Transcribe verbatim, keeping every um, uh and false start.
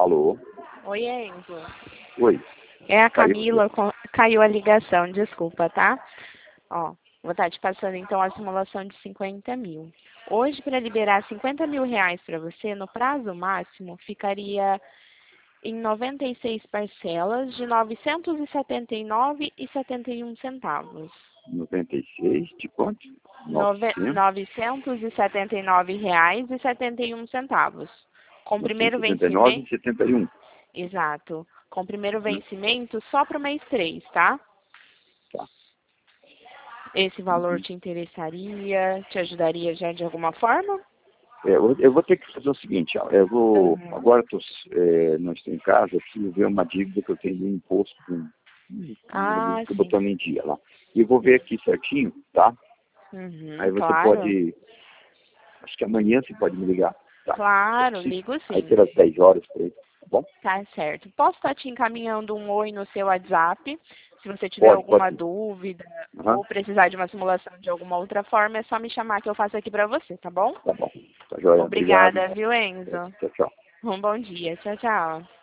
Alô? Oi, Enzo. Oi. É a Caiu. Camila, com- caiu a ligação, desculpa, tá? Ó, vou estar te passando então a simulação de cinquenta mil. Hoje, para liberar cinquenta mil reais para você, no prazo máximo, ficaria em noventa e seis parcelas de novecentos e setenta e nove reais e setenta e um centavos. noventa e seis de quanto? Nove- novecentos? novecentos e setenta e nove reais e setenta e um centavos. Com o primeiro novecentos e setenta e nove vencimento, e setenta e um. exato. Com o primeiro Uhum. vencimento só para o mês três, tá? Tá. Esse valor Uhum. te interessaria? Te ajudaria já de alguma forma? É, eu, eu vou ter que fazer o seguinte, ó, eu vou, Uhum. agora tô, é, não estou em casa, eu preciso ver uma dívida que eu tenho do imposto, Ah, estou sim. botando em dia lá. E eu vou ver aqui certinho, tá? Uhum, Aí você claro. pode, acho que amanhã você pode me ligar, tá? Eu Claro, preciso, ligo aí sim. pelas dez horas, por aí, tá bom? Tá certo. Posso estar te encaminhando um oi no seu WhatsApp? Se você tiver Pode, alguma pode. dúvida Aham, ou precisar de uma simulação de alguma outra forma, é só me chamar que eu faço aqui pra você, tá bom? tá bom. Tá joia, obrigado. Obrigada, viu, Enzo? Tchau, tchau. Um bom dia. Tchau, tchau.